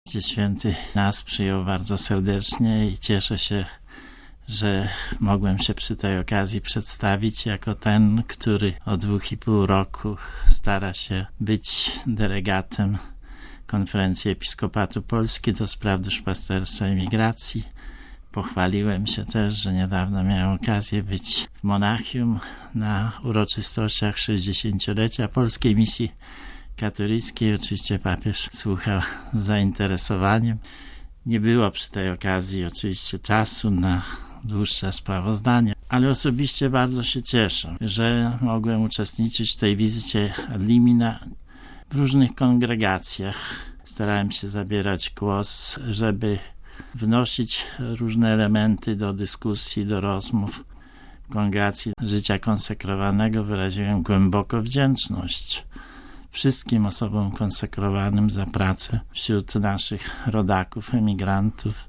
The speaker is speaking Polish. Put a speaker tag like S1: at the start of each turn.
S1: Ojciec Święty nas przyjął bardzo serdecznie i cieszę się, że mogłem się przy tej okazji przedstawić jako ten, który od 2,5 roku stara się być delegatem Konferencji Episkopatu Polski do spraw duszpasterstwa i migracji. Pochwaliłem się też, że niedawno miałem okazję być w Monachium na uroczystościach 60-lecia Polskiej Misji Katolickiej. Oczywiście papież słuchał z zainteresowaniem. Nie było przy tej okazji oczywiście czasu na dłuższe sprawozdanie, ale osobiście bardzo się cieszę, że mogłem uczestniczyć w tej wizycie ad limina w różnych kongregacjach. Starałem się zabierać głos, żeby wnosić różne elementy do dyskusji, do rozmów. W Kongregacji Życia Konsekrowanego wyraziłem głęboką wdzięczność wszystkim osobom konsekrowanym za pracę wśród naszych rodaków, emigrantów.